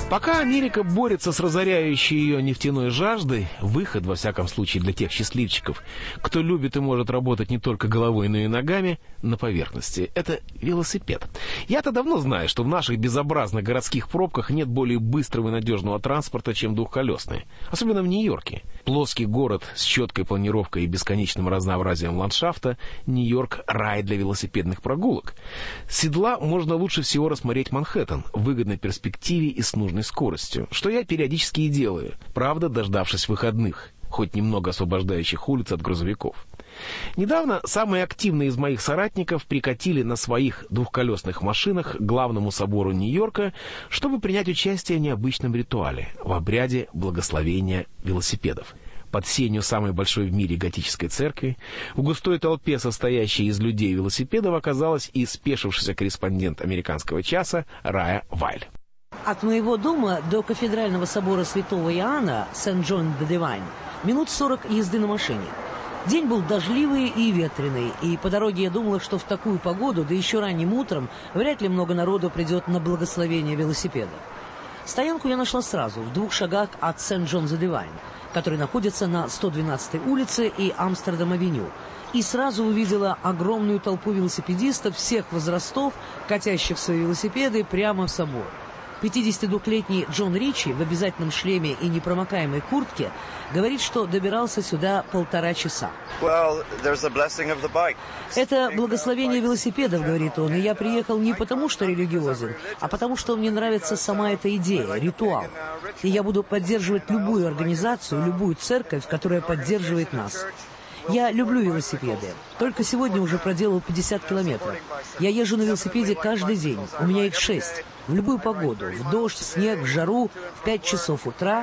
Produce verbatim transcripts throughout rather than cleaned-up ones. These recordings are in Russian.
Пока Америка борется с разоряющей ее нефтяной жаждой, выход, во всяком случае для тех счастливчиков, кто любит и может работать не только головой, но и ногами, на поверхности, это велосипед. Я-то давно знаю, что в наших безобразных городских пробках нет более быстрого и надежного транспорта, чем двухколесный. Особенно в Нью-Йорке. Плоский город с четкой планировкой и бесконечным разнообразием ландшафта, Нью-Йорк — рай для велосипедных прогулок. С седла можно лучше всего рассмотреть Манхэттен в выгодной перспективе и с нужной скоростью, что я периодически и делаю, правда, дождавшись выходных, хоть немного освобождающих улиц от грузовиков. Недавно самые активные из моих соратников прикатили на своих двухколесных машинах к главному собору Нью-Йорка, чтобы принять участие в необычном ритуале, в обряде благословения велосипедов. Под сенью самой большой в мире готической церкви, в густой толпе, состоящей из людей и велосипедов, оказалась и спешившийся корреспондент «Американского часа» Рая Вайль. От моего дома до кафедрального собора Святого Иоанна, Сент-Джон-де-Дивайн, минут сорок езды на машине. День был дождливый и ветреный, и по дороге я думала, что в такую погоду, да еще ранним утром, вряд ли много народу придет на благословение велосипеда. Стоянку я нашла сразу, в двух шагах от Сент-Джон-де-Дивайн, который находится на сто двенадцатой улице и Амстердам-авеню, и сразу увидела огромную толпу велосипедистов всех возрастов, катящих свои велосипеды прямо в собор. пятидесятидвухлетний Джон Ричи в обязательном шлеме и непромокаемой куртке говорит, что добирался сюда полтора часа. Well, это благословение велосипедов, говорит он, и я приехал не потому, что религиозен, а потому, что мне нравится сама эта идея, ритуал. И я буду поддерживать любую организацию, любую церковь, которая поддерживает нас. Я люблю велосипеды. Только сегодня уже проделал пятьдесят километров. Я езжу на велосипеде каждый день. У меня их шесть. В любую погоду. В дождь, в снег, в жару, в пять часов утра.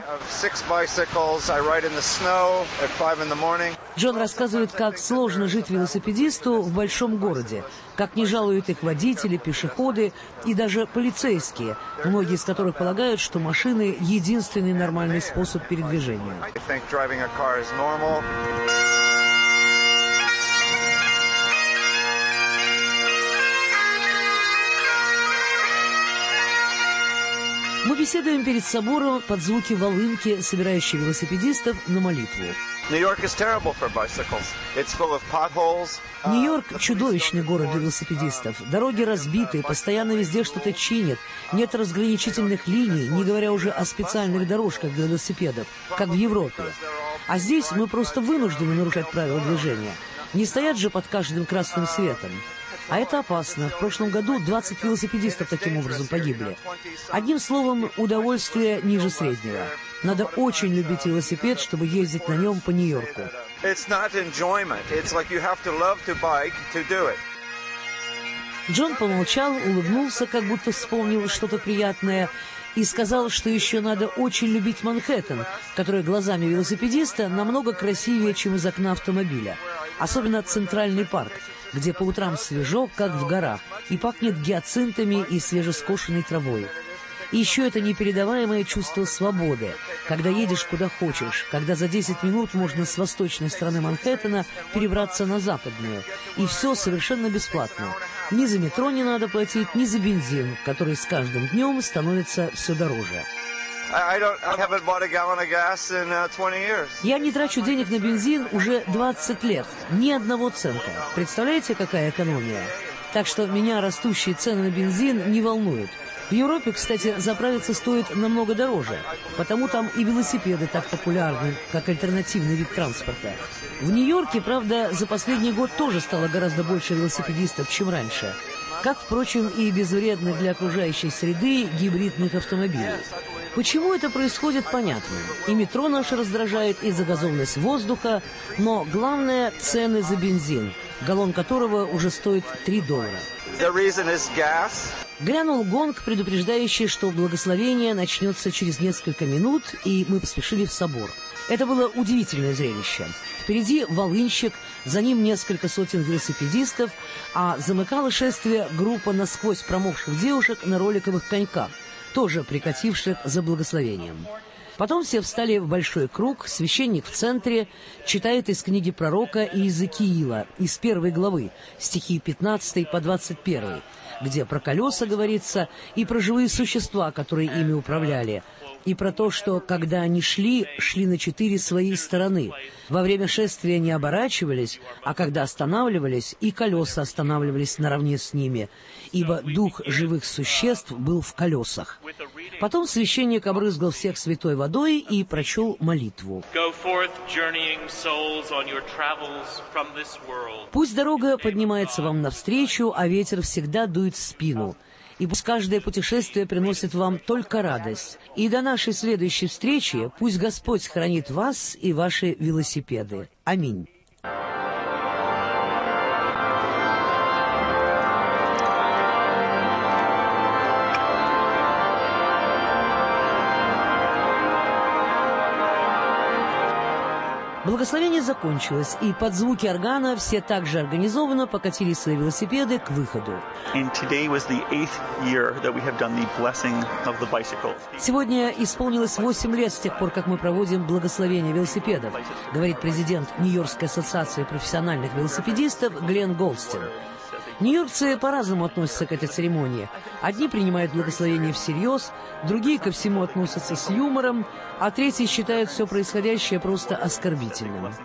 Джон рассказывает, как сложно жить велосипедисту в большом городе. Как не жалуют их водители, пешеходы и даже полицейские, многие из которых полагают, что машины — единственный нормальный способ передвижения. Мы беседуем перед собором под звуки волынки, собирающей велосипедистов на молитву. Нью-Йорк – чудовищный город для велосипедистов. Дороги разбиты, постоянно везде что-то чинят. Нет разграничительных линий, не говоря уже о специальных дорожках для велосипедов, как в Европе. А здесь мы просто вынуждены нарушать правила движения. Не стоят же под каждым красным светом. А это опасно. В прошлом году двадцать велосипедистов таким образом погибли. Одним словом, удовольствие ниже среднего. Надо очень любить велосипед, чтобы ездить на нем по Нью-Йорку. Джон помолчал, улыбнулся, как будто вспомнил что-то приятное, и сказал, что еще надо очень любить Манхэттен, который глазами велосипедиста намного красивее, чем из окна автомобиля. Особенно Центральный парк, где по утрам свежо, как в горах, и пахнет гиацинтами и свежескошенной травой. И еще это непередаваемое чувство свободы, когда едешь куда хочешь, когда за десять минут можно с восточной стороны Манхэттена перебраться на западную, и все совершенно бесплатно. Ни за метро не надо платить, ни за бензин, который с каждым днем становится все дороже. Я не трачу денег на бензин уже двадцать лет, ни одного цента. Представляете, какая экономия? Так что меня растущие цены на бензин не волнуют. В Европе, кстати, заправиться стоит намного дороже, потому там и велосипеды так популярны, как альтернативный вид транспорта. В Нью-Йорке, правда, за последний год тоже стало гораздо больше велосипедистов, чем раньше. Как, впрочем, и безвредных для окружающей среды гибридных автомобилей. Почему это происходит, понятно. И метро наше раздражает, и загазованность воздуха, но главное – цены за бензин, галлон которого уже стоит три доллара. Грянул гонг, предупреждающий, что благословение начнется через несколько минут, и мы поспешили в собор. Это было удивительное зрелище. Впереди волынщик, за ним несколько сотен велосипедистов, а замыкала шествие группа насквозь промокших девушек на роликовых коньках, тоже прикативших за благословением. Потом все встали в большой круг, священник в центре читает из книги пророка Иезекиила, из первой главы, стихи пятнадцатый по двадцать первый, где про колеса говорится, и про живые существа, которые ими управляли, и про то, что, когда они шли, шли на четыре свои стороны. Во время шествия не оборачивались, а когда останавливались, и колеса останавливались наравне с ними, ибо дух живых существ был в колесах. Потом священник обрызгал всех святой водой и прочел молитву. «Пусть дорога поднимается вам навстречу, а ветер всегда дует в спину. И пусть каждое путешествие приносит вам только радость. И до нашей следующей встречи пусть Господь хранит вас и ваши велосипеды. Аминь». Благословение закончилось, и под звуки органа все также организованно покатили свои велосипеды к выходу. Сегодня исполнилось восемь лет с тех пор, как мы проводим благословение велосипедов, говорит президент Нью-Йоркской ассоциации профессиональных велосипедистов Глен Голстин. Нью-Йоркцы по-разному относятся к этой церемонии. Одни принимают благословение всерьез, другие ко всему относятся с юмором, а третьи считают все происходящее просто оскорбительным.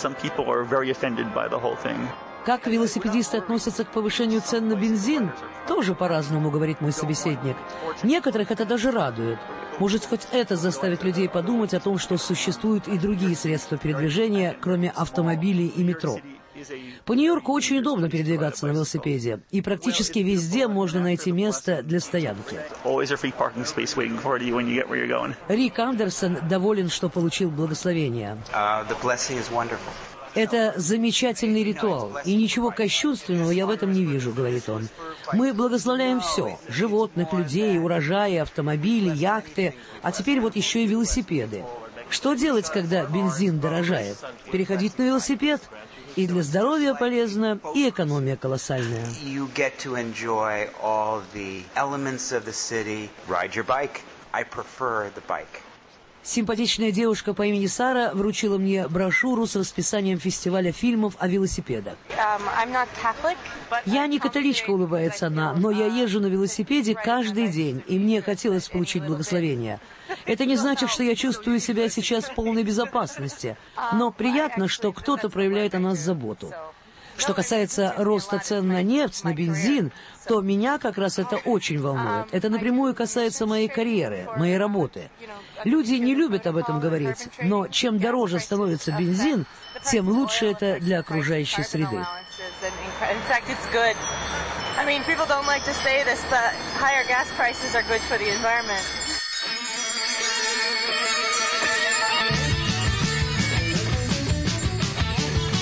Как велосипедисты относятся к повышению цен на бензин, тоже по-разному, говорит мой собеседник. Некоторых это даже радует. Может, хоть это заставит людей подумать о том, что существуют и другие средства передвижения, кроме автомобилей и метро. По Нью-Йорку очень удобно передвигаться на велосипеде, и практически везде можно найти место для стоянки. Рик Андерсон доволен, что получил благословение. Это замечательный ритуал, и ничего кощунственного я в этом не вижу, говорит он. Мы благословляем все – животных, людей, урожаи, автомобили, яхты, а теперь вот еще и велосипеды. Что делать, когда бензин дорожает? Переходить на велосипед? И для здоровья полезно, и экономия колоссальная. Симпатичная девушка по имени Сара вручила мне брошюру с расписанием фестиваля фильмов о велосипедах. Я не католичка, улыбается она, но я езжу на велосипеде каждый день, и мне хотелось получить благословение. Это не значит, что я чувствую себя сейчас в полной безопасности, но приятно, что кто-то проявляет о нас заботу. Что касается роста цен на нефть, на бензин, то меня как раз это очень волнует. Это напрямую касается моей карьеры, моей работы. Люди не любят об этом говорить, но чем дороже становится бензин, тем лучше это для окружающей среды. I mean, people don't like to say this, but higher gas prices are good for the environment.